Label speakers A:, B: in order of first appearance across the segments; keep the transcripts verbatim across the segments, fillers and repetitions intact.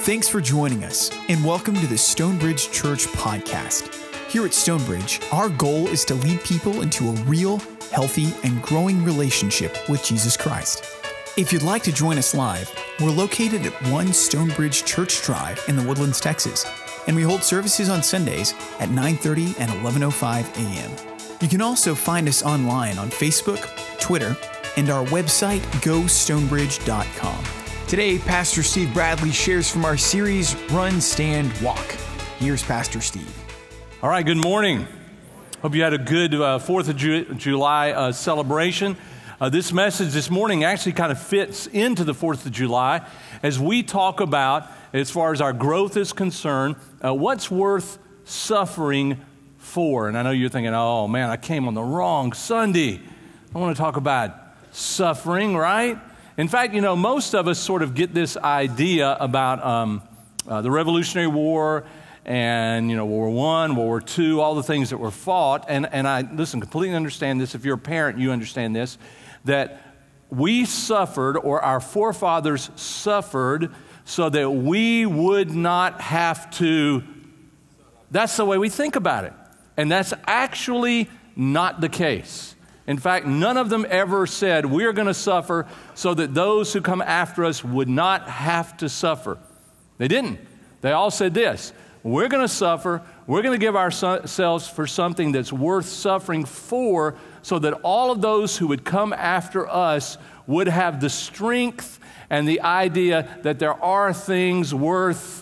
A: Thanks for joining us, and welcome to the Stonebridge Church podcast. Here at Stonebridge, our goal is to lead people into a real, healthy, and growing relationship with Jesus Christ. If you'd like to join us live, we're located at one Stonebridge Church Drive in the Woodlands, Texas, and we hold services on Sundays at nine thirty and eleven oh five a.m. You can also find us online on Facebook, Twitter, and our website, go stonebridge dot com. Today, Pastor Steve Bradley shares from our series, Run, Stand, Walk. Here's Pastor Steve.
B: All right, good morning. Hope you had a good uh, fourth of Ju- July uh, celebration. Uh, this message this morning actually kind of fits into the fourth of July as we talk about, as far as our growth is concerned, uh, what's worth suffering for. And I know you're thinking, oh man, I came on the wrong Sunday. I want to talk about suffering, right? In fact, you know, most of us sort of get this idea about um, uh, the Revolutionary War and, you know, World War One, World War Two, all the things that were fought. And, and I, listen, completely understand this. If you're a parent, you understand this, that we suffered, or our forefathers suffered, so that we would not have to. That's the way we think about it. And that's actually not the case. In fact, none of them ever said, we're going to suffer so that those who come after us would not have to suffer. They didn't. They all said this, we're going to suffer, we're going to give ourselves for something that's worth suffering for, so that all of those who would come after us would have the strength and the idea that there are things worth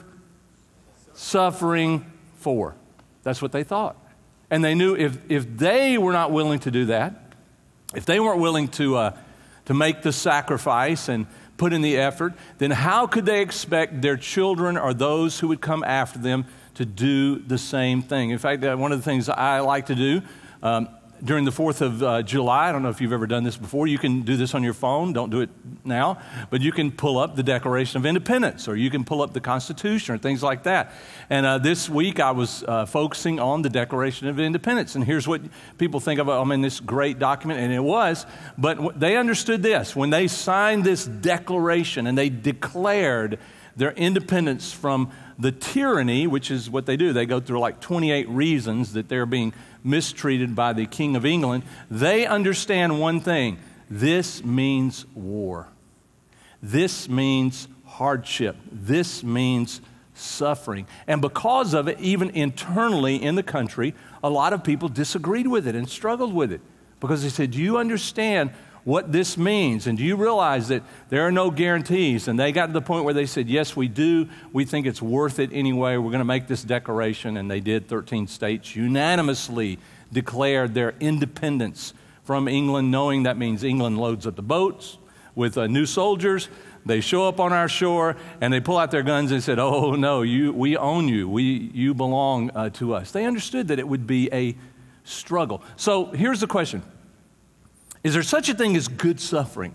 B: suffering for. That's what they thought. And they knew if, if they were not willing to do that, if they weren't willing to uh, to make the sacrifice and put in the effort, then how could they expect their children or those who would come after them to do the same thing? In fact, uh, one of the things I like to do um, during the fourth of uh, July, I don't know if you've ever done this before, you can do this on your phone, don't do it now, but you can pull up the Declaration of Independence, or you can pull up the Constitution, or things like that. And uh, this week I was uh, focusing on the Declaration of Independence, and here's what people think of, I mean, this great document, and it was, but w- they understood this. When they signed this declaration and they declared their independence from the tyranny, which is what they do, they go through like twenty-eight reasons that they're being mistreated by the King of England, they understand one thing. This means war. This means hardship. This means suffering. And because of it, even internally in the country, a lot of people disagreed with it and struggled with it. Because they said, do you understand what this means? And do you realize that there are no guarantees? And they got to the point where they said, yes, we do. We think it's worth it anyway. We're going to make this declaration. And they did. thirteen states unanimously declared their independence from England, knowing that means England loads up the boats with uh, new soldiers. They show up on our shore, and they pull out their guns and said, oh, no, you, we own you. We, you belong uh, to us. They understood that it would be a struggle. So here's the question. Is there such a thing as good suffering?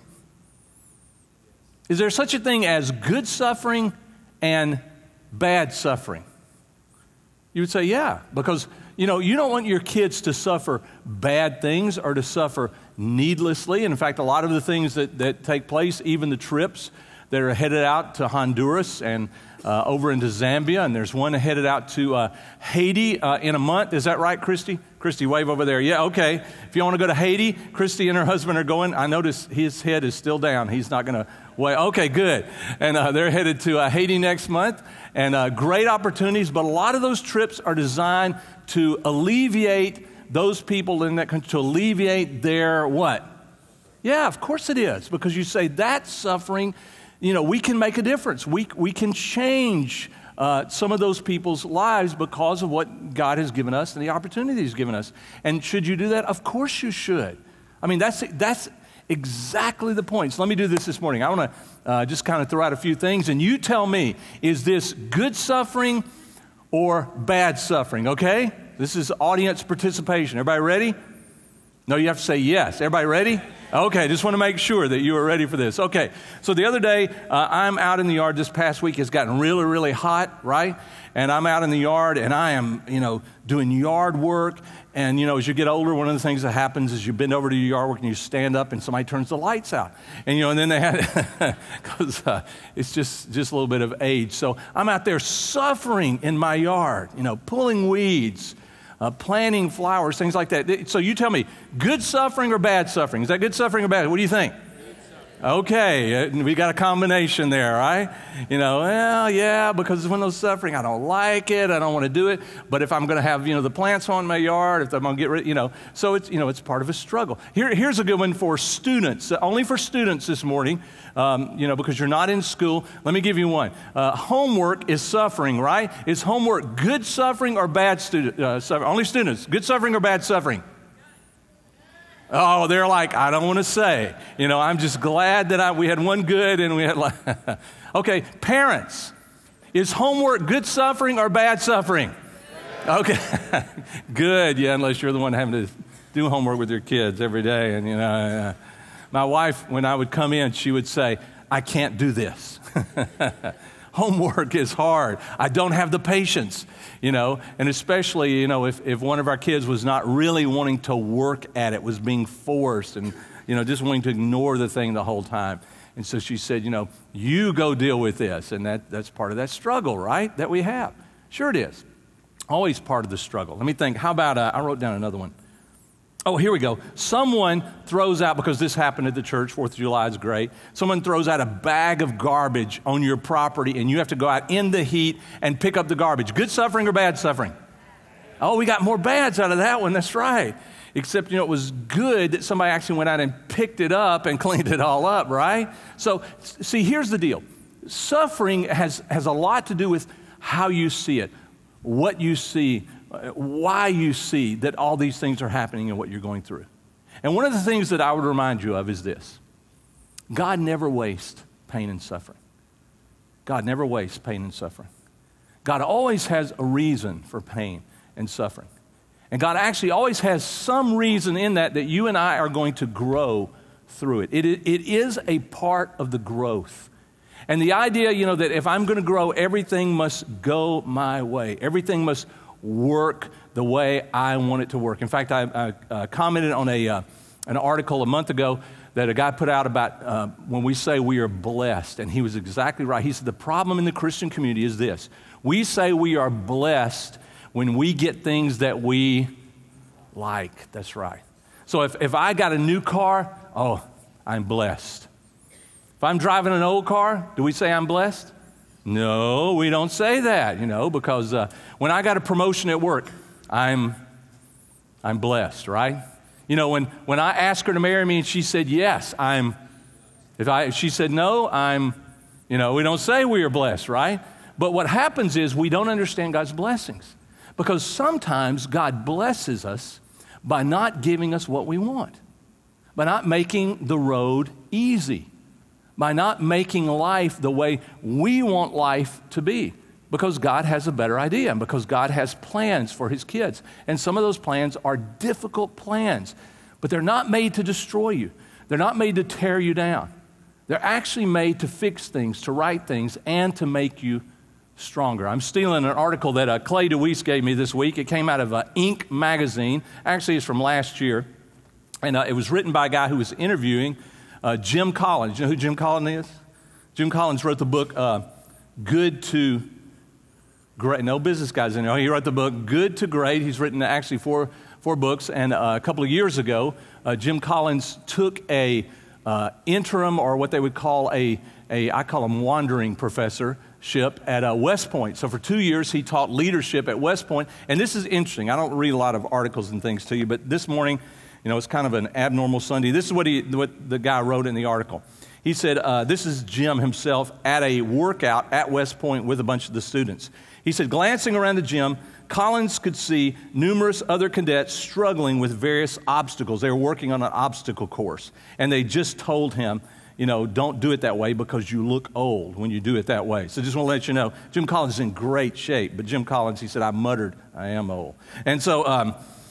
B: Is there such a thing as good suffering and bad suffering? You would say, yeah, because, you know, you don't want your kids to suffer bad things or to suffer needlessly. And in fact, a lot of the things that, that take place, even the trips that are headed out to Honduras and uh, over into Zambia, and there's one headed out to uh, Haiti uh, in a month. Is that right, Christy? Christy, wave over there. Yeah, okay. If you want to go to Haiti, Christy and her husband are going. I notice his head is still down. He's not going to wait. Okay, good. And uh, they're headed to uh, Haiti next month. And uh, great opportunities, but a lot of those trips are designed to alleviate those people in that country, to alleviate their what? Yeah, of course it is, because you say that suffering, you know, we can make a difference. We we can change uh, some of those people's lives because of what God has given us and the opportunity He's given us. And should you do that? Of course you should. I mean, that's that's exactly the point. So let me do this this morning. I want to uh, just kind of throw out a few things, and you tell me, is this good suffering or bad suffering, okay? This is audience participation. Everybody ready? No, you have to say yes. Everybody ready? Okay, just want to make sure that you are ready for this. Okay, so the other day, uh, I'm out in the yard this past week. It's gotten really, really hot, right? And I'm out in the yard, and I am, you know, doing yard work. And, you know, as you get older, one of the things that happens is you bend over to your yard work and you stand up and somebody turns the lights out. And, you know, and then they had, because uh, it's just, just a little bit of age. So I'm out there suffering in my yard, you know, pulling weeds, uh, planting flowers, things like that. So you tell me, good suffering or bad suffering? Is that good suffering or bad? What do you think? Okay, we got a combination there, right? You know, well, yeah, because when those suffering, I don't like it, I don't want to do it. But if I'm going to have, you know, the plants on my yard, if I'm going to get rid, you know, so it's, you know, it's part of a struggle. Here, here's a good one for students, only for students this morning, um, you know, because you're not in school. Let me give you one. Uh, homework is suffering, right? Is homework good suffering or bad student uh, suffering? Only students, good suffering or bad suffering? Oh, they're like, I don't want to say. You know, I'm just glad that I, we had one good and we had like, okay, parents, is homework good suffering or bad suffering? Okay, good, yeah, unless you're the one having to do homework with your kids every day. And, you know, uh, my wife, when I would come in, she would say, I can't do this. Homework is hard. I don't have the patience, you know, and especially, you know, if, if one of our kids was not really wanting to work at it, was being forced and, you know, just wanting to ignore the thing the whole time. And so she said, you know, you go deal with this. And that, that's part of that struggle, right, that we have. Sure it is. Always part of the struggle. Let me think. How about, uh, I wrote down another one. Oh, here we go. Someone throws out, because this happened at the church, fourth of July is great. Someone throws out a bag of garbage on your property, and you have to go out in the heat and pick up the garbage. Good suffering or bad suffering? Oh, we got more bads out of that one. That's right. Except, you know, it was good that somebody actually went out and picked it up and cleaned it all up, right? So, see, here's the deal. Suffering has, has a lot to do with how you see it, what you see, why you see that all these things are happening and what you're going through. And one of the things that I would remind you of is this. God never wastes pain and suffering. God never wastes pain and suffering. God always has a reason for pain and suffering. And God actually always has some reason in that that you and I are going to grow through it. It, it is a part of the growth. And the idea, you know, that if I'm going to grow, everything must go my way. Everything must work the way I want it to work. In fact, I, I uh, commented on a uh, an article a month ago that a guy put out about uh, when we say we are blessed, and he was exactly right. He said the problem in the Christian community is this. We say we are blessed when we get things that we like. That's right. So if, if I got a new car, oh, I'm blessed. If I'm driving an old car, do we say I'm blessed? No, we don't say that, you know, because uh, when I got a promotion at work, I'm I'm blessed, right? You know, when, when I asked her to marry me and she said yes, I'm, if I if she said no, I'm, you know, we don't say we are blessed, right? But what happens is we don't understand God's blessings because sometimes God blesses us by not giving us what we want, by not making the road easy, by not making life the way we want life to be, because God has a better idea and because God has plans for his kids. And some of those plans are difficult plans, but they're not made to destroy you. They're not made to tear you down. They're actually made to fix things, to right things, and to make you stronger. I'm stealing an article that uh, Clay DeWeese gave me this week. It came out of uh, Inc magazine. Actually, it's from last year. And uh, it was written by a guy who was interviewing Uh, Jim Collins. You know who Jim Collins is? Jim Collins wrote the book, uh, Good to Great. No business guys in there. He wrote the book, Good to Great. He's written actually four, four books. And uh, a couple of years ago, uh, Jim Collins took a uh, interim, or what they would call a, a, I call him wandering professorship at uh, West Point. So for two years, he taught leadership at West Point. And this is interesting. I don't read a lot of articles and things to you, but this morning, you know, it's kind of an abnormal Sunday. This is what he, what the guy wrote in the article. He said, uh, this is Jim himself at a workout at West Point with a bunch of the students. He said, glancing around the gym, Collins could see numerous other cadets struggling with various obstacles. They were working on an obstacle course. And they just told him, you know, don't do it that way because you look old when you do it that way. So just want to let you know, Jim Collins is in great shape. But Jim Collins, he said, I muttered, I am old. And so, um,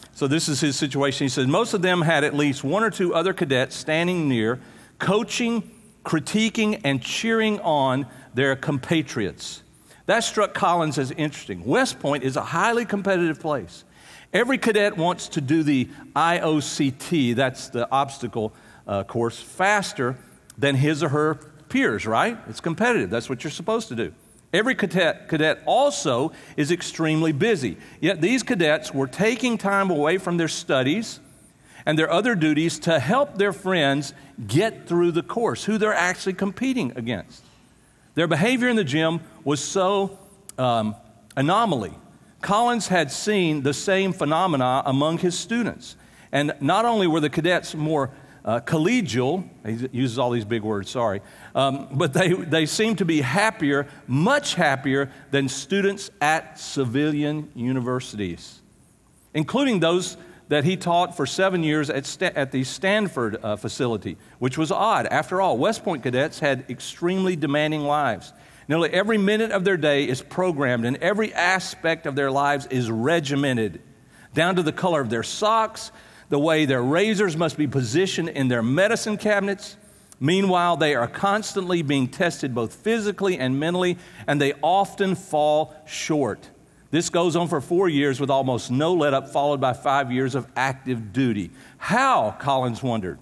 B: So this is his situation. He says, most of them had at least one or two other cadets standing near, coaching, critiquing, and cheering on their compatriots. That struck Collins as interesting. West Point is a highly competitive place. Every cadet wants to do the I O C T, that's the obstacle uh, course, faster than his or her peers, right? It's competitive. That's what you're supposed to do. Every cadet, cadet also is extremely busy. Yet these cadets were taking time away from their studies and their other duties to help their friends get through the course, who they're actually competing against. Their behavior in the gym was so um, anomaly. Collins had seen the same phenomena among his students. And not only were the cadets more uh, collegial, he uses all these big words, sorry, um, but they, they seemed to be happier, much happier than students at civilian universities, including those that he taught for seven years at, St- at the Stanford uh, facility, which was odd. After all, West Point cadets had extremely demanding lives. Nearly every minute of their day is programmed, and every aspect of their lives is regimented, down to the color of their socks, the way their razors must be positioned in their medicine cabinets. Meanwhile, they are constantly being tested both physically and mentally, and they often fall short. This goes on for four years with almost no let-up, followed by five years of active duty. How, Collins wondered,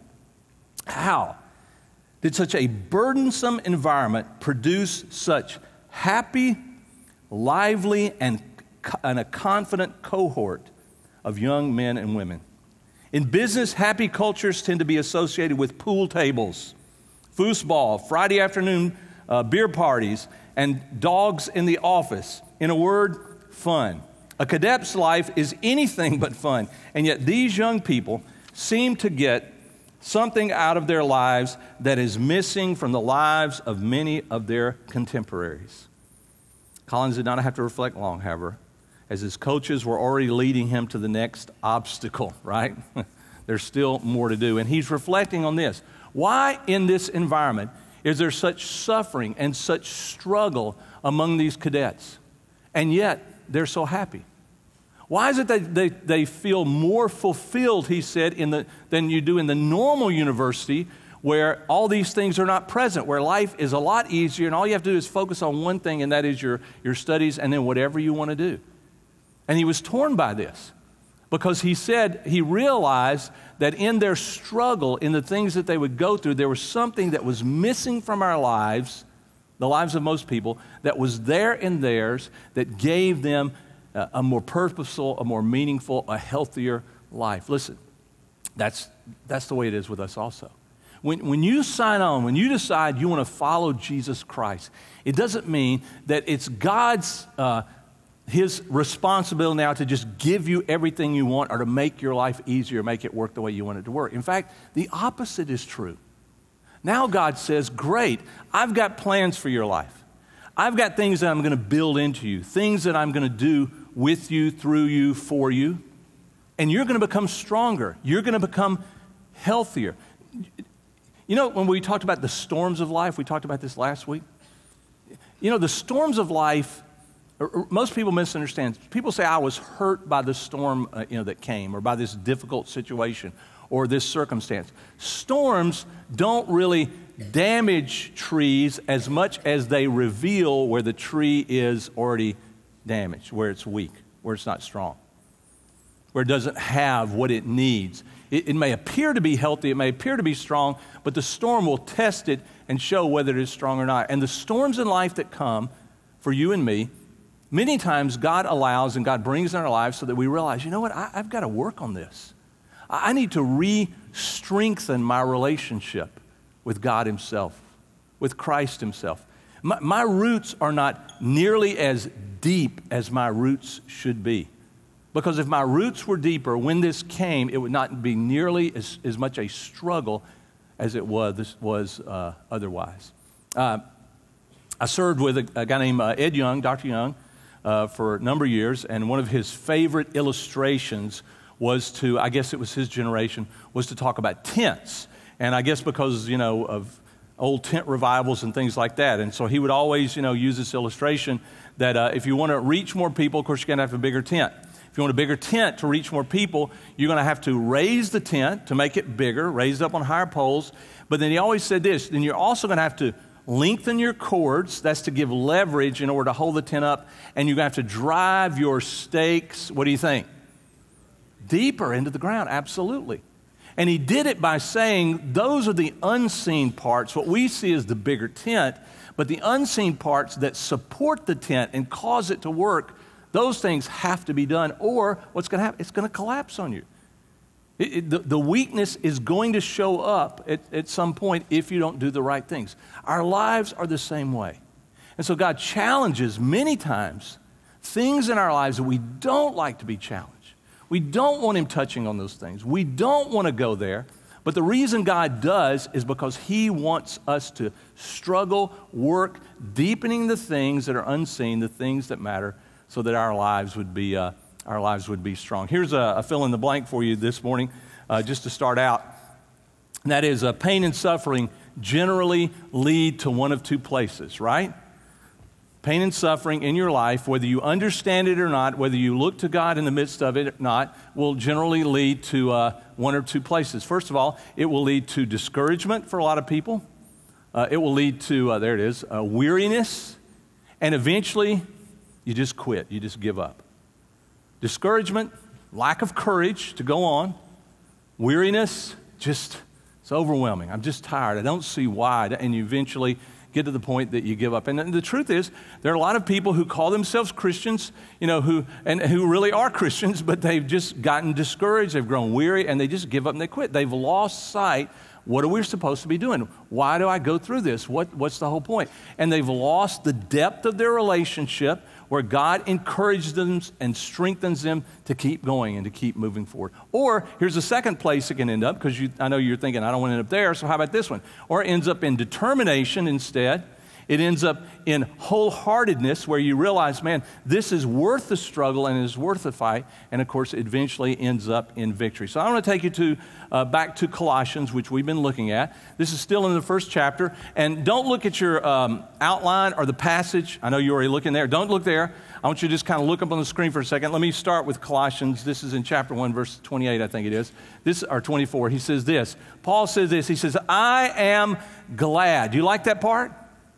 B: how did such a burdensome environment produce such happy, lively, and, and a confident cohort of young men and women? In business, happy cultures tend to be associated with pool tables, foosball, Friday afternoon uh, beer parties, and dogs in the office. In a word, fun. A cadet's life is anything but fun, and yet these young people seem to get something out of their lives that is missing from the lives of many of their contemporaries. Collins did not have to reflect long, however, as his coaches were already leading him to the next obstacle, right? There's still more to do. And he's reflecting on this. Why in this environment is there such suffering and such struggle among these cadets? And yet, they're so happy. Why is it that they, they feel more fulfilled, he said, in the, than you do in the normal university where all these things are not present, where life is a lot easier and all you have to do is focus on one thing, and that is your, your studies and then whatever you want to do. And he was torn by this because he said he realized that in their struggle, in the things that they would go through, there was something that was missing from our lives, the lives of most people, that was there in theirs that gave them a, a more purposeful, a more meaningful, a healthier life. Listen, that's, that's the way it is with us also. When, when you sign on, when you decide you want to follow Jesus Christ, it doesn't mean that it's God's uh, His responsibility now to just give you everything you want or to make your life easier, make it work the way you want it to work. In fact, the opposite is true. Now God says, great, I've got plans for your life. I've got things that I'm going to build into you, things that I'm going to do with you, through you, for you. And you're going to become stronger. You're going to become healthier. You know, when we talked about the storms of life, we talked about this last week. You know, the storms of life, most people misunderstand. People say, I was hurt by the storm uh, you know, that came, or by this difficult situation, or this circumstance. Storms don't really damage trees as much as they reveal where the tree is already damaged, where it's weak, where it's not strong, where it doesn't have what it needs. It, it may appear to be healthy, it may appear to be strong, but the storm will test it and show whether it is strong or not. And the storms in life that come for you and me, many times God allows and God brings in our lives so that we realize, you know what, I, I've got to work on this. I need to re-strengthen my relationship with God Himself, with Christ Himself. My, my roots are not nearly as deep as my roots should be. Because if my roots were deeper, when this came, it would not be nearly as, as much a struggle as it was, was uh, otherwise. Uh, I served with a, a guy named uh, Ed Young, Doctor Young, uh, for a number of years, and one of his favorite illustrations was to, I guess it was his generation, was to talk about tents. And I guess because, you know, of old tent revivals and things like that. And so he would always, you know, use this illustration that uh, if you want to reach more people, of course, you're going to have a bigger tent. If If you want a bigger tent to reach more people, you're going to have to raise the tent to make it bigger, raise it up on higher poles. But then he always said this, then you're also going to have to lengthen your cords. That's to give leverage in order to hold the tent up. And you're going to have to drive your stakes, what do you think? Deeper into the ground, absolutely. And he did it by saying those are the unseen parts. What we see is the bigger tent, but the unseen parts that support the tent and cause it to work, those things have to be done, or what's going to happen? It's going to collapse on you. It, it, the, the weakness is going to show up at, at some point if you don't do the right things. Our lives are the same way. And so God challenges many times things in our lives that we don't like to be challenged. We don't want him touching on those things. We don't want to go there. But the reason God does is because he wants us to struggle, work, deepening the things that are unseen, the things that matter, so that our lives would be uh, our lives would be strong. Here's a, a fill in the blank for you this morning, uh, just to start out. And that is, uh, pain and suffering generally lead to one of two places, right? Pain and suffering in your life, whether you understand it or not, whether you look to God in the midst of it or not, will generally lead to uh, one or two places. First of all, it will lead to discouragement for a lot of people. Uh, it will lead to, uh, there it is, uh, weariness, and eventually you just quit, you just give up. Discouragement, lack of courage to go on. Weariness, just, it's overwhelming. I'm just tired. I don't see why. And you eventually get to the point that you give up. And the truth is, there are a lot of people who call themselves Christians, you know, who and who really are Christians, but they've just gotten discouraged, they've grown weary, and they just give up and they quit. They've lost sight. What are we supposed to be doing? Why do I go through this? What, what's the whole point? And they've lost the depth of their relationship where God encourages them and strengthens them to keep going and to keep moving forward. Or here's a second place it can end up, because I know you're thinking, I don't want to end up there, so how about this one? Or it ends up in determination instead. It ends up in wholeheartedness, where you realize, man, this is worth the struggle and it is worth the fight. And of course, it eventually ends up in victory. So I want to take you to uh, back to Colossians, which we've been looking at. This is still in the first chapter. And don't look at your um, outline or the passage. I know you're already looking there. Don't look there. I want you to just kind of look up on the screen for a second. Let me start with Colossians. This is in chapter one, verse twenty-eight, I think it is. This, or twenty-four. He says this. Paul says this. He says, I am glad. Do you like that part?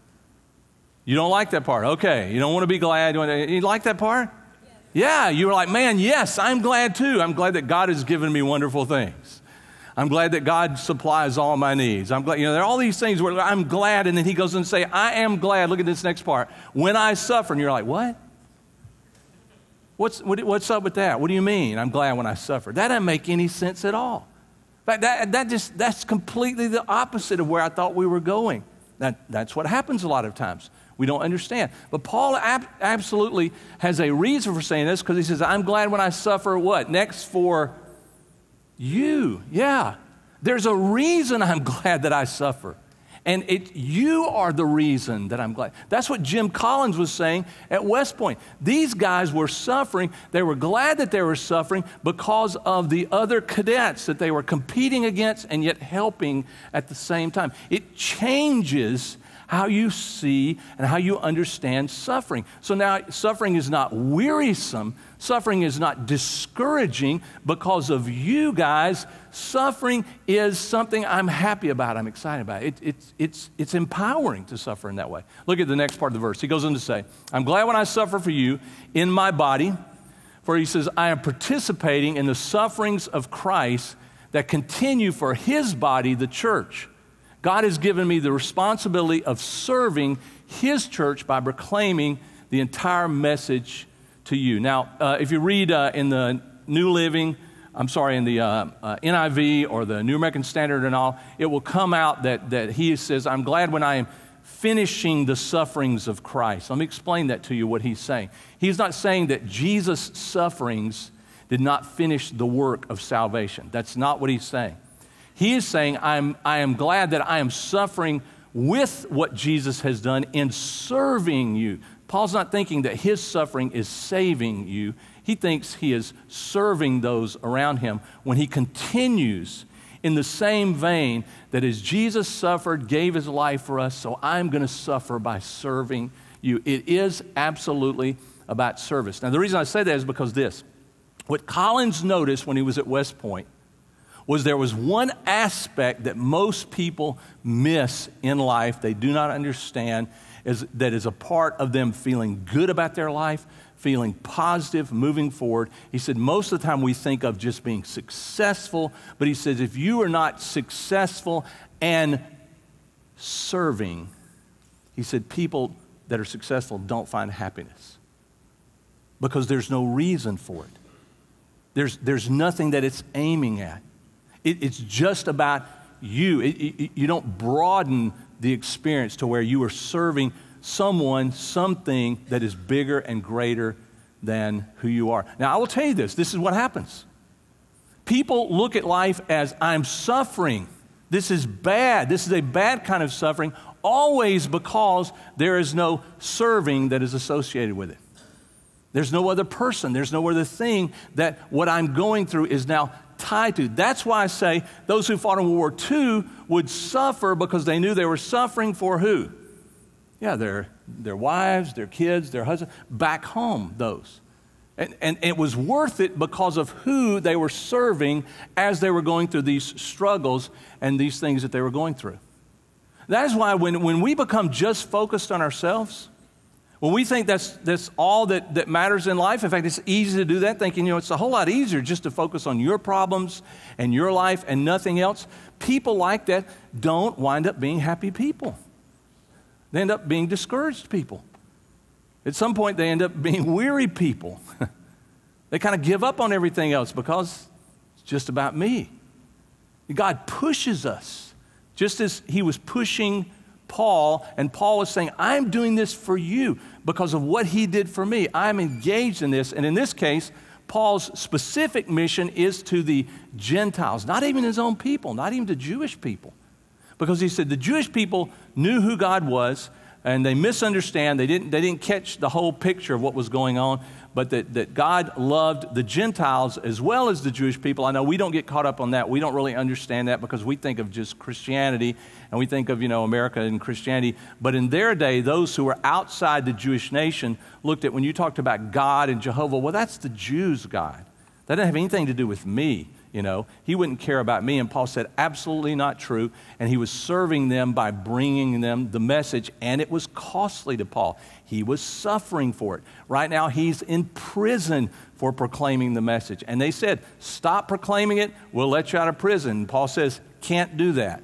B: You don't like that part. Okay. You don't want to be glad. You, want to, you like that part? Yes. Yeah. You were like, man, yes, I'm glad too. I'm glad that God has given me wonderful things. I'm glad that God supplies all my needs. I'm glad, you know, there are all these things where I'm glad, and then he goes and say, I am glad. Look at this next part. When I suffer, and you're like, what? What's, what, what's up with that? What do you mean? I'm glad when I suffer. That doesn't make any sense at all. In fact, that, that just, that's completely the opposite of where I thought we were going. That, that's what happens a lot of times. We don't understand. But Paul ab- absolutely has a reason for saying this, because he says, I'm glad when I suffer what? Next, for you. Yeah. There's a reason I'm glad that I suffer. And it, you are the reason that I'm glad. That's what Jim Collins was saying at West Point. These guys were suffering. They were glad that they were suffering because of the other cadets that they were competing against and yet helping at the same time. It changes how you see and how you understand suffering. So now suffering is not wearisome. Suffering is not discouraging because of you guys. Suffering is something I'm happy about. I'm excited about. It, it's, it's, it's empowering to suffer in that way. Look at the next part of the verse. He goes on to say, I'm glad when I suffer for you in my body. For he says, I am participating in the sufferings of Christ that continue for his body, the church. God has given me the responsibility of serving his church by proclaiming the entire message to you. Now, uh, if you read uh, in the New Living, I'm sorry, in the uh, uh, N I V or the New American Standard and all, it will come out that, that he says, I'm glad when I am finishing the sufferings of Christ. Let me explain that to you, what he's saying. He's not saying that Jesus' sufferings did not finish the work of salvation. That's not what he's saying. He is saying, I'm, I am glad that I am suffering with what Jesus has done in serving you. Paul's not thinking that his suffering is saving you. He thinks he is serving those around him when he continues in the same vein that as Jesus suffered, gave his life for us, so I'm going to suffer by serving you. It is absolutely about service. Now, the reason I say that is because this. What Collins noticed when he was at West Point was there was one aspect that most people miss in life, they do not understand, is, that is a part of them feeling good about their life, feeling positive, moving forward. He said most of the time we think of just being successful, but he says if you are not successful and serving, he said people that are successful don't find happiness because there's no reason for it. There's, there's nothing that it's aiming at. It, it's just about you. It, it, you don't broaden the experience to where you are serving someone, something that is bigger and greater than who you are. Now, I will tell you this. This is what happens. People look at life as I'm suffering. This is bad. This is a bad kind of suffering, always because there is no serving that is associated with it. There's no other person. There's no other thing that what I'm going through is now tied to. That's why I say those who fought in World War Two would suffer because they knew they were suffering for who? Yeah, their, their wives, their kids, their husbands, back home, those. And, and it was worth it because of who they were serving as they were going through these struggles and these things that they were going through. That is why when, when we become just focused on ourselves, when we think that's, that's all that, that matters in life, in fact, it's easy to do that, thinking, you know, it's a whole lot easier just to focus on your problems and your life and nothing else. People like that don't wind up being happy people. They end up being discouraged people. At some point, they end up being weary people. They kind of give up on everything else because it's just about me. God pushes us, just as he was pushing Paul, and Paul was saying, I'm doing this for you because of what he did for me. I'm engaged in this. And in this case, Paul's specific mission is to the Gentiles, not even his own people, not even the Jewish people. Because he said the Jewish people knew who God was, and they misunderstand. They didn't, they didn't catch the whole picture of what was going on, but that, that God loved the Gentiles as well as the Jewish people. I know we don't get caught up on that. We don't really understand that because we think of just Christianity, and we think of, you know, America and Christianity. But in their day, those who were outside the Jewish nation looked at, when you talked about God and Jehovah, well, that's the Jews' God. That doesn't have anything to do with me. You know, he wouldn't care about me. And Paul said, absolutely not true. And he was serving them by bringing them the message. And it was costly to Paul. He was suffering for it. Right now, he's in prison for proclaiming the message. And they said, stop proclaiming it. We'll let you out of prison. And Paul says, can't do that.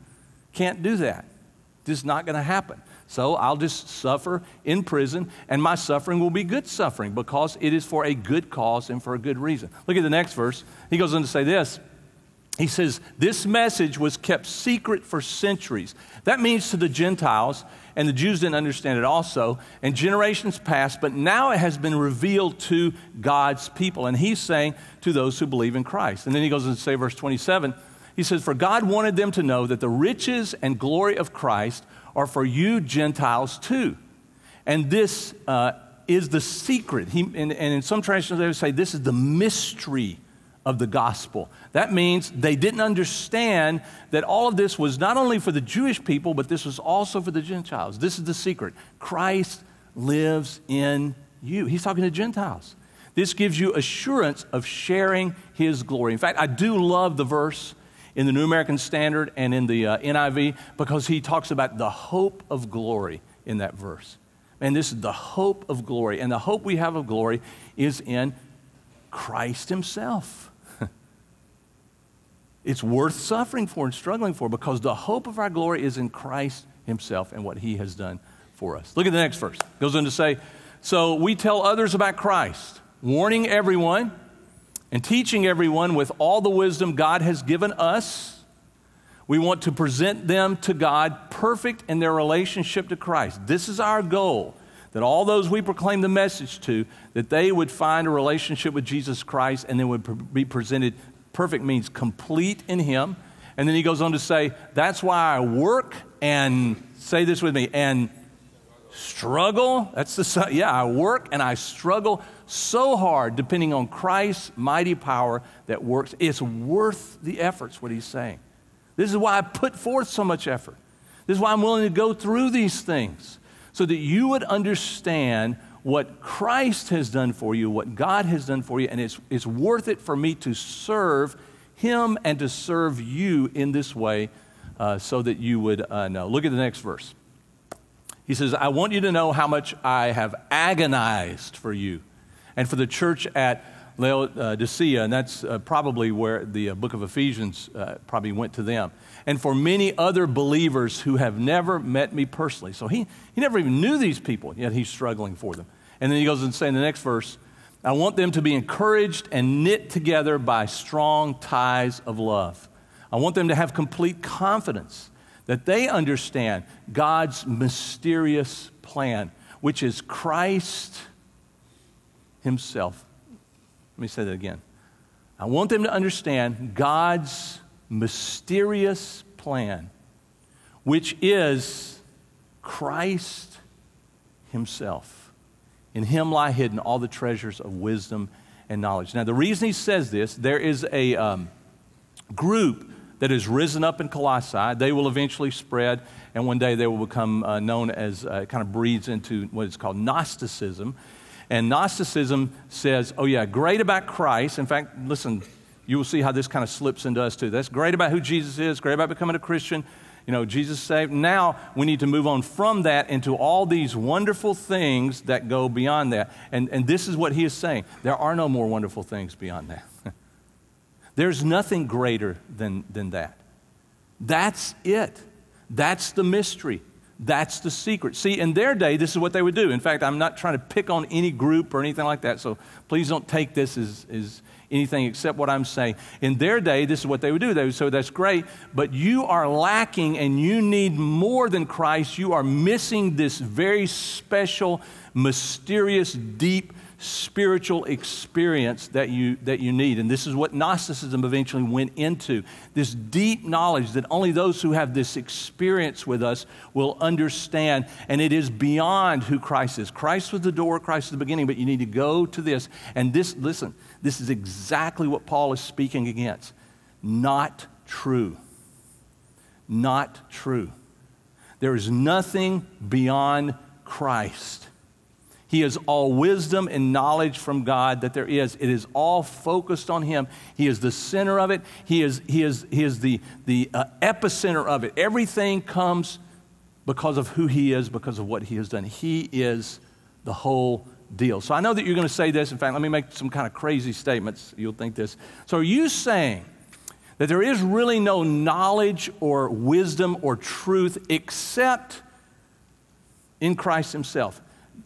B: Can't do that. This is not going to happen. So I'll just suffer in prison, and my suffering will be good suffering because it is for a good cause and for a good reason. Look at the next verse. He goes on to say this. He says, this message was kept secret for centuries. That means to the Gentiles, and the Jews didn't understand it also, and generations passed, but now it has been revealed to God's people. And he's saying to those who believe in Christ. And then he goes on to say, verse twenty-seven, he says, for God wanted them to know that the riches and glory of Christ are for you Gentiles too. And this uh, is the secret. He, and, and in some translations they would say this is the mystery of the gospel. That means they didn't understand that all of this was not only for the Jewish people, but this was also for the Gentiles. This is the secret. Christ lives in you. He's talking to Gentiles. This gives you assurance of sharing his glory. In fact, I do love the verse in the New American Standard and in the uh, N I V, because he talks about the hope of glory in that verse. And this is the hope of glory. And the hope we have of glory is in Christ himself. It's worth suffering for and struggling for because the hope of our glory is in Christ himself and what he has done for us. Look at the next verse. It goes on to say, so we tell others about Christ, warning everyone and teaching everyone with all the wisdom God has given us. We want to present them to God perfect in their relationship to Christ. This is our goal, that all those we proclaim the message to, that they would find a relationship with Jesus Christ and then would be presented perfect, means complete in him. And then he goes on to say, that's why I work and, say this with me, and struggle. That's the, yeah, I work and I struggle so hard depending on Christ's mighty power that works. It's worth the efforts, what he's saying. This is why I put forth so much effort. This is why I'm willing to go through these things, so that you would understand what Christ has done for you, what God has done for you, and it's, it's worth it for me to serve him and to serve you in this way uh, so that you would uh, know. Look at the next verse. He says, I want you to know how much I have agonized for you and for the church at Laodicea, and that's uh, probably where the uh, book of Ephesians uh, probably went to them, and for many other believers who have never met me personally. So he, he never even knew these people, yet he's struggling for them. And then he goes and says in the next verse, I want them to be encouraged and knit together by strong ties of love. I want them to have complete confidence that they understand God's mysterious plan, which is Christ himself. Let me say that again. I want them to understand God's mysterious plan, which is Christ himself. In him lie hidden all the treasures of wisdom and knowledge. Now, the reason he says this, there is a um, group that has risen up in Colossae. They will eventually spread, and one day they will become uh, known as, uh, kind of breeds into what is called Gnosticism. And Gnosticism says, oh yeah, great about Christ. In fact, listen, you will see how this kind of slips into us too. That's great about who Jesus is, great about becoming a Christian. You know, Jesus saved. Now we need to move on from that into all these wonderful things that go beyond that. And, and this is what he is saying. There are no more wonderful things beyond that. There's nothing greater than, than that. That's it. That's the mystery. That's the secret. See, in their day, this is what they would do. In fact, I'm not trying to pick on any group or anything like that, so please don't take this as, as anything except what I'm saying. In their day, this is what they would do. They would say, that's great, but you are lacking and you need more than Christ. You are missing this very special, mysterious, deep, spiritual experience that you that you need. And this is what Gnosticism eventually went into. This deep knowledge that only those who have this experience with us will understand. And it is beyond who Christ is. Christ was the door, Christ is the beginning, but you need to go to this. And this, listen, this is exactly what Paul is speaking against. Not true. Not true. There is nothing beyond Christ. He is all wisdom and knowledge from God that there is. It is all focused on him. He is the center of it. He is, he is, he is the, the uh, epicenter of it. Everything comes because of who he is, because of what he has done. He is the whole deal. So I know that you're going to say this. In fact, let me make some kind of crazy statements. You'll think this. So are you saying that there is really no knowledge or wisdom or truth except in Christ himself?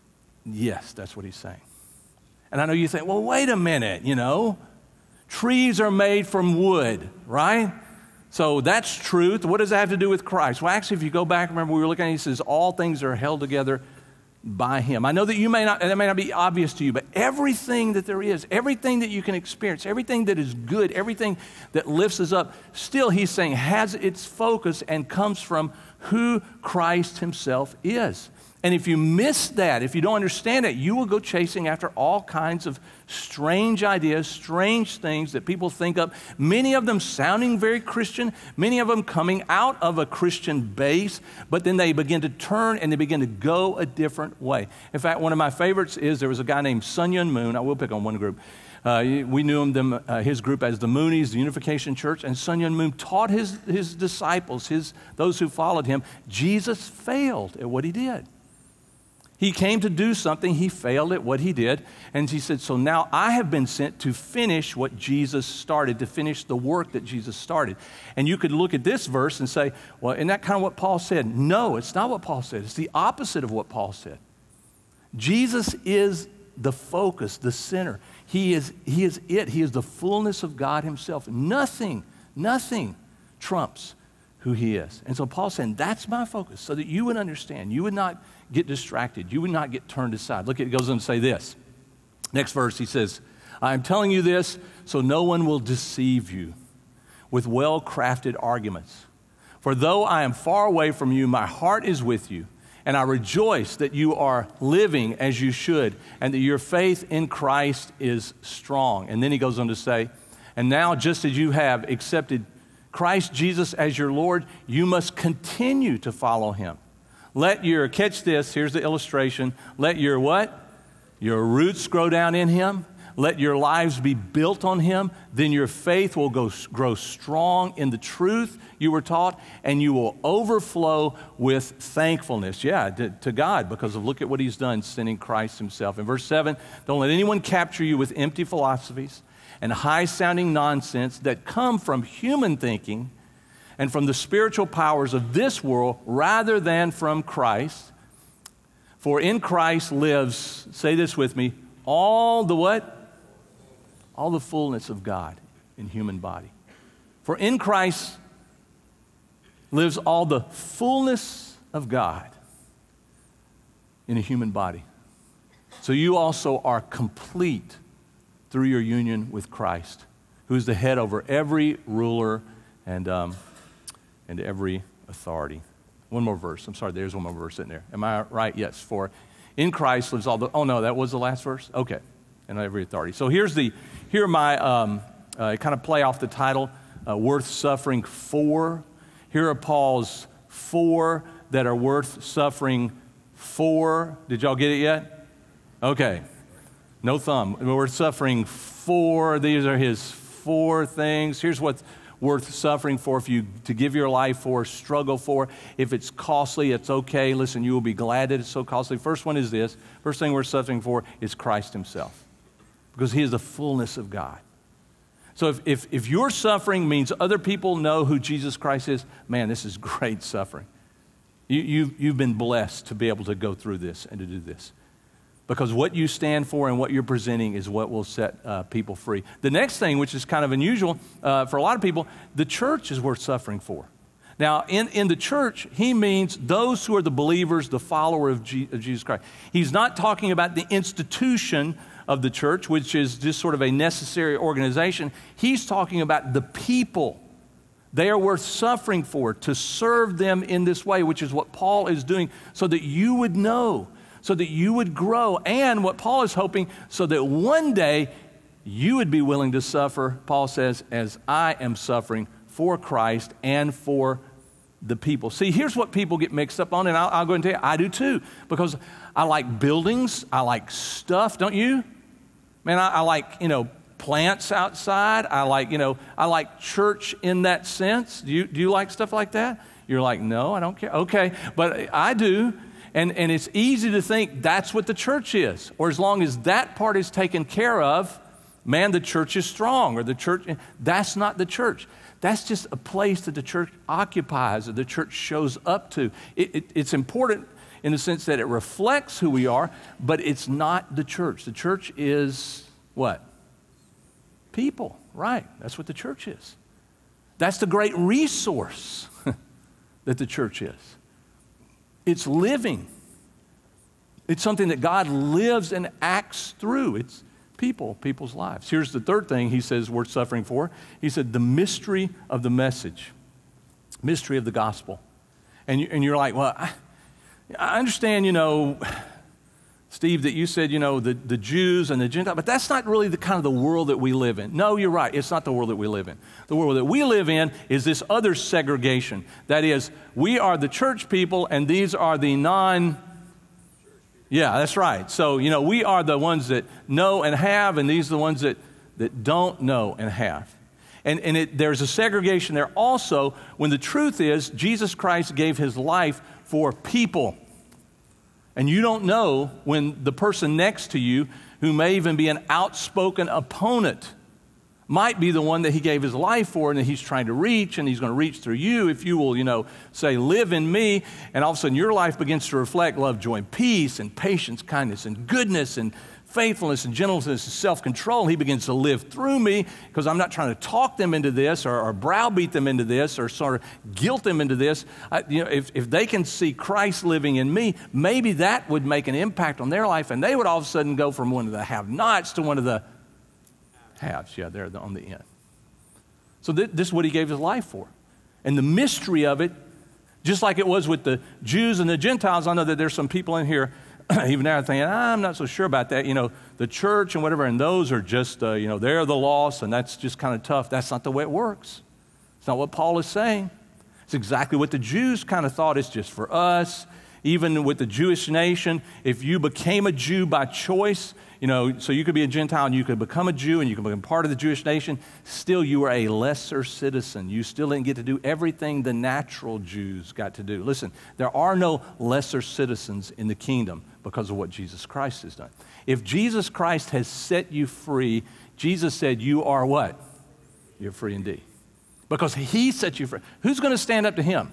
B: Yes, that's what he's saying. And I know you think, well, wait a minute, you know. Trees are made from wood, right? So that's truth. What does that have to do with Christ? Well, actually, if you go back, remember we were looking at it, he says, all things are held together by him. I know that you may not, and that may not be obvious to you, but everything that there is, everything that you can experience, everything that is good, everything that lifts us up, still he's saying has its focus and comes from who Christ himself is. And if you miss that, if you don't understand it, you will go chasing after all kinds of strange ideas, strange things that people think of, many of them sounding very Christian, many of them coming out of a Christian base, but then they begin to turn and they begin to go a different way. In fact, one of my favorites is there was a guy named Sun Yun Moon. I will pick on one group. Uh, we knew him, them, uh, his group as the Moonies, the Unification Church, and Sun Yun Moon taught his, his disciples, his, those who followed him, Jesus failed at what he did. He came to do something, he failed at what he did, and he said, so now I have been sent to finish what Jesus started, to finish the work that Jesus started. And you could look at this verse and say, well, isn't that kind of what Paul said? No, it's not what Paul said. It's the opposite of what Paul said. Jesus is the focus, the center. He is, he is it. He is the fullness of God himself. Nothing, nothing trumps who he is. And so Paul's saying, that's my focus, so that you would understand. You would not get distracted. You would not get turned aside. Look, it goes on to say this. Next verse, he says, I am telling you this so no one will deceive you with well-crafted arguments. For though I am far away from you, my heart is with you, and I rejoice that you are living as you should, and that your faith in Christ is strong. And then he goes on to say, and now just as you have accepted Christ Jesus as your Lord, you must continue to follow him. Let your, catch this, here's the illustration, let your what? your roots grow down in Him, let your lives be built on Him, then your faith will go, grow strong in the truth you were taught, and you will overflow with thankfulness, yeah, to, to God, because of look at what He's done, sending Christ Himself. In verse seven, don't let anyone capture you with empty philosophies and high-sounding nonsense that come from human thinking and from the spiritual powers of this world rather than from Christ. For in Christ lives, say this with me, all the what? All the fullness of God in human body. For in Christ lives all the fullness of God in a human body. So you also are complete through your union with Christ, who is the head over every ruler and, um, and every authority. One more verse. I'm sorry, there's one more verse in there. Am I right? Yes. For in Christ lives all the, oh no, that was the last verse? Okay. And every authority. So here's the, here are my, um, uh, kind of play off the title, uh, worth suffering for. Here are Paul's four that are worth suffering for. Did y'all get it yet? Okay. No thumb. We're suffering for. These are his four things. Here's what's worth suffering for, if you to give your life for, struggle for. If it's costly, it's okay. Listen, you will be glad that it's so costly. First one is this. First thing we're suffering for is Christ Himself, because He is the fullness of God. So if, if, if your suffering means other people know who Jesus Christ is, man, this is great suffering. You, you, you've been blessed to be able to go through this and to do this, because what you stand for and what you're presenting is what will set uh, people free. The next thing, which is kind of unusual uh, for a lot of people, the church is worth suffering for. Now, in, in the church, he means those who are the believers, the follower of, G, of Jesus Christ. He's not talking about the institution of the church, which is just sort of a necessary organization. He's talking about the people. They are worth suffering for, to serve them in this way, which is what Paul is doing, so that you would know, so that you would grow, and what Paul is hoping, so that one day you would be willing to suffer, Paul says, as I am suffering for Christ and for the people. See, here's what people get mixed up on, and I'll, I'll go and tell you, I do too, because I like buildings, I like stuff, don't you? Man, I, I like, you know, plants outside. I like, you know, I like church in that sense. Do you, do you like stuff like that? You're like, no, I don't care. Okay, but I do. And, and it's easy to think that's what the church is. Or as long as that part is taken care of, man, the church is strong. Or the church, that's not the church. That's just a place that the church occupies or the church shows up to. It, it, it's important in the sense that it reflects who we are, but it's not the church. The church is what? People, right. That's what the church is. That's the great resource that the church is. It's living. It's something that God lives and acts through. It's people, people's lives. Here's the third thing he says worth suffering for. He said the mystery of the message, mystery of the gospel. And, you, and you're like, well, I, I understand, you know, Steve, that you said, you know, the, the Jews and the Gentiles, but that's not really the kind of the world that we live in. No, you're right. It's not the world that we live in. The world that we live in is this other segregation. That is, we are the church people and these are the non, yeah, that's right. So, you know, we are the ones that know and have, and these are the ones that, that don't know and have. And, and it, there's a segregation there also when the truth is Jesus Christ gave His life for people. And you don't know when the person next to you, who may even be an outspoken opponent, might be the one that He gave His life for and that He's trying to reach, and He's going to reach through you if you will, you know, say, live in me, and all of a sudden your life begins to reflect love, joy, and peace, and patience, kindness, and goodness, and faithfulness, and gentleness, and self-control. He begins to live through me because I'm not trying to talk them into this or, or browbeat them into this or sort of guilt them into this. I, you know, if, if they can see Christ living in me, maybe that would make an impact on their life, and they would all of a sudden go from one of the have-nots to one of the haves. Yeah, they're on the end. So th- this is what He gave His life for. And the mystery of it, just like it was with the Jews and the Gentiles, I know that there's some people in here even now thinking, ah, I'm not so sure about that. You know, the church and whatever, and those are just, uh, you know, they're the lost, and that's just kind of tough. That's not the way it works. It's not what Paul is saying. It's exactly what the Jews kind of thought. It's just for us. Even with the Jewish nation, if you became a Jew by choice, you know, so you could be a Gentile and you could become a Jew and you could become part of the Jewish nation, still you were a lesser citizen. You still didn't get to do everything the natural Jews got to do. Listen, there are no lesser citizens in the kingdom because of what Jesus Christ has done. If Jesus Christ has set you free, Jesus said you are what? You're free indeed. Because he set you free. Who's going to stand up to him?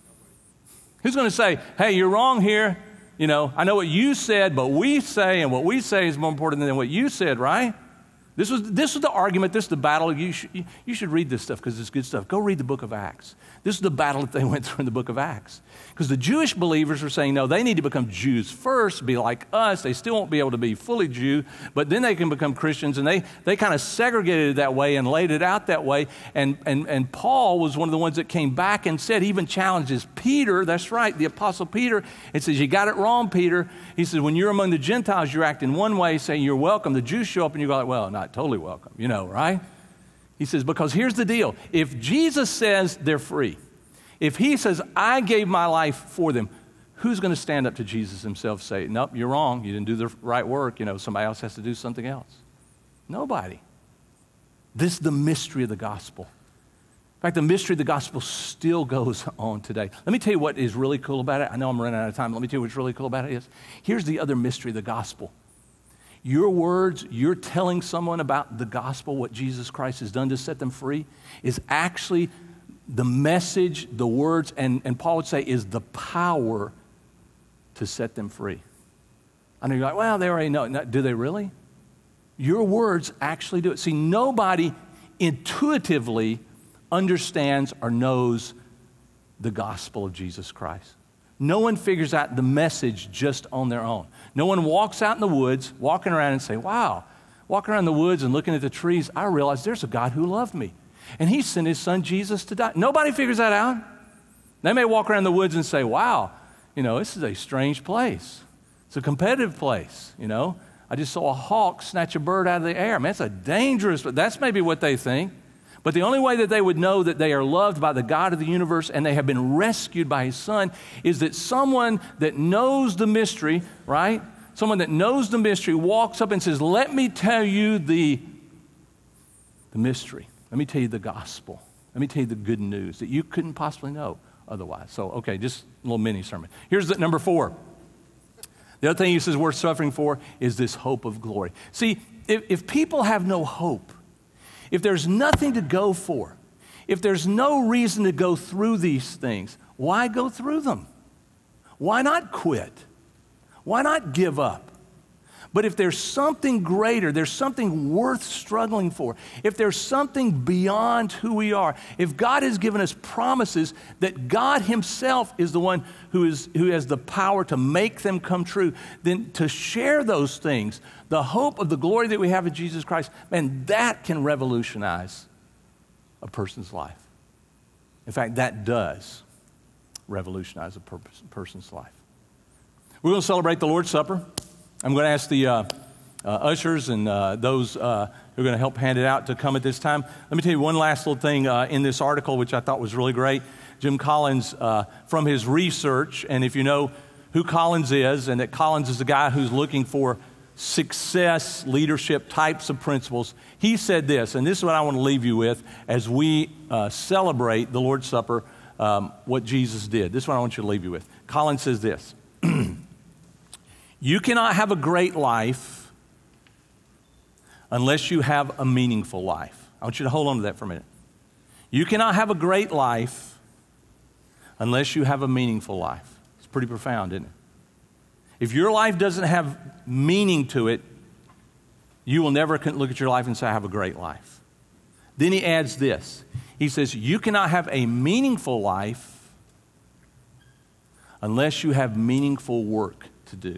B: Who's going to say, hey, you're wrong here. You know, I know what you said, but we say, and what we say is more important than what you said, right? This was this was the argument. This is the battle. You should, you, you should read this stuff because it's good stuff. Go read the book of Acts. This is the battle that they went through in the book of Acts. Because the Jewish believers were saying, no, they need to become Jews first, be like us. They still won't be able to be fully Jew, but then they can become Christians. And they, they kind of segregated it that way and laid it out that way. And, and, and Paul was one of the ones that came back and said, he even challenges Peter, that's right, the Apostle Peter, and says, you got it wrong, Peter. He says, when you're among the Gentiles, you're acting one way, saying you're welcome. The Jews show up and you go like, well, not totally welcome, you know, right? He says, because here's the deal. If Jesus says they're free, if he says, I gave my life for them, who's going to stand up to Jesus himself and say, nope, you're wrong. You didn't do the right work. You know, somebody else has to do something else. Nobody. This is the mystery of the gospel. In fact, the mystery of the gospel still goes on today. Let me tell you what is really cool about it. I know I'm running out of time. Let me tell you what's really cool about it is, here's the other mystery of the gospel. Your words, you're telling someone about the gospel, what Jesus Christ has done to set them free, is actually the message, the words, and, and Paul would say is the power to set them free. I know you're like, well, they already know. No, do they really? Your words actually do it. See, nobody intuitively understands or knows the gospel of Jesus Christ. No one figures out the message just on their own. No one walks out in the woods, walking around and say, wow, walking around the woods and looking at the trees, I realize there's a God who loved me. And he sent his son Jesus to die. Nobody figures that out. They may walk around the woods and say, wow, you know, this is a strange place. It's a competitive place, you know. I just saw a hawk snatch a bird out of the air. Man, it's a dangerous, but that's maybe what they think. But the only way that they would know that they are loved by the God of the universe and they have been rescued by his son is that someone that knows the mystery, right? Someone that knows the mystery walks up and says, let me tell you the, the mystery. Let me tell you the gospel. Let me tell you the good news that you couldn't possibly know otherwise. So, okay, just a little mini sermon. Here's the number four. The other thing he says worth suffering for is this hope of glory. See, if, if people have no hope, if there's nothing to go for, if there's no reason to go through these things, why go through them? Why not quit? Why not give up? But if there's something greater, there's something worth struggling for, if there's something beyond who we are, if God has given us promises that God himself is the one who is who has the power to make them come true, then to share those things, the hope of the glory that we have in Jesus Christ, man, that can revolutionize a person's life. In fact, that does revolutionize a person's life. We're going to celebrate the Lord's Supper. I'm going to ask the uh, uh, ushers and uh, those uh, who are going to help hand it out to come at this time. Let me tell you one last little thing uh, in this article, which I thought was really great. Jim Collins, uh, from his research, and if you know who Collins is, and that Collins is the guy who's looking for success, leadership types of principles, he said this, and this is what I want to leave you with as we uh, celebrate the Lord's Supper, um, what Jesus did. This is what I want you to leave you with. Collins says this. You cannot have a great life unless you have a meaningful life. I want you to hold on to that for a minute. You cannot have a great life unless you have a meaningful life. It's pretty profound, isn't it? If your life doesn't have meaning to it, you will never look at your life and say, I have a great life. Then he adds this. He says, you cannot have a meaningful life unless you have meaningful work to do.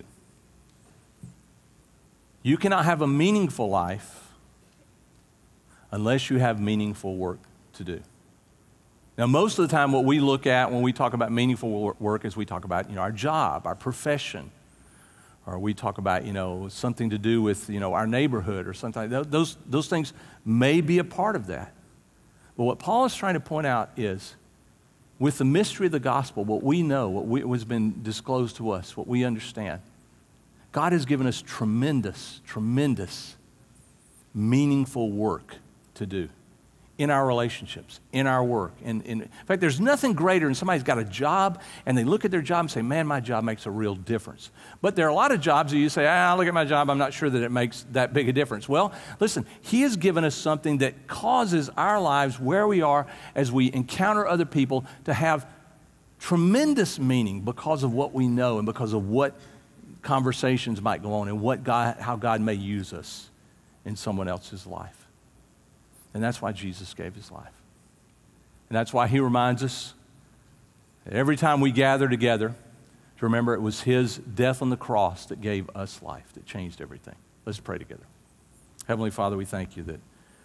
B: You cannot have a meaningful life unless you have meaningful work to do. Now, most of the time what we look at when we talk about meaningful work is we talk about, you know, our job, our profession, or we talk about, you know, something to do with, you know, our neighborhood or something. Those, those things may be a part of that. But what Paul is trying to point out is with the mystery of the gospel, what we know, what we, what's been disclosed to us, what we understand, God has given us tremendous, tremendous, meaningful work to do in our relationships, in our work. In, in, in fact, there's nothing greater than somebody's got a job and they look at their job and say, man, my job makes a real difference. But there are a lot of jobs that you say, ah, look at my job, I'm not sure that it makes that big a difference. Well, listen, He has given us something that causes our lives where we are as we encounter other people to have tremendous meaning because of what we know and because of what conversations might go on and what God, how God may use us in someone else's life. And that's why Jesus gave His life. And that's why He reminds us that every time we gather together to remember it was His death on the cross that gave us life, that changed everything. Let's pray together. Heavenly Father, we thank You that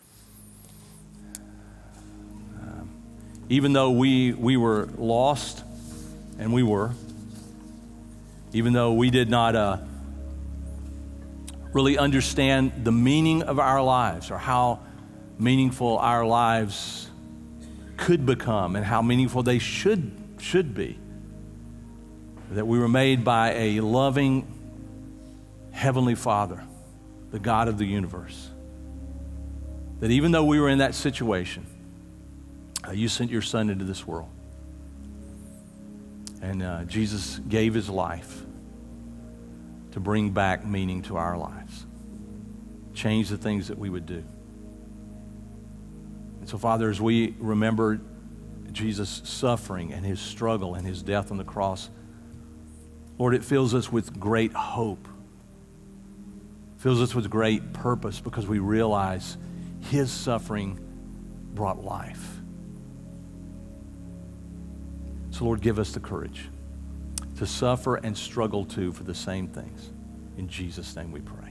B: um, even though we, we were lost, and we were, even though we did not uh, really understand the meaning of our lives or how meaningful our lives could become and how meaningful they should should be, that we were made by a loving Heavenly Father, the God of the universe, that even though we were in that situation, uh, You sent Your Son into this world, and uh, Jesus gave His life to bring back meaning to our lives, change the things that we would do. And so, Father, as we remember Jesus' suffering and His struggle and His death on the cross, Lord, it fills us with great hope, fills us with great purpose because we realize His suffering brought life. So, Lord, give us the courage to suffer and struggle too for the same things. In Jesus' name we pray.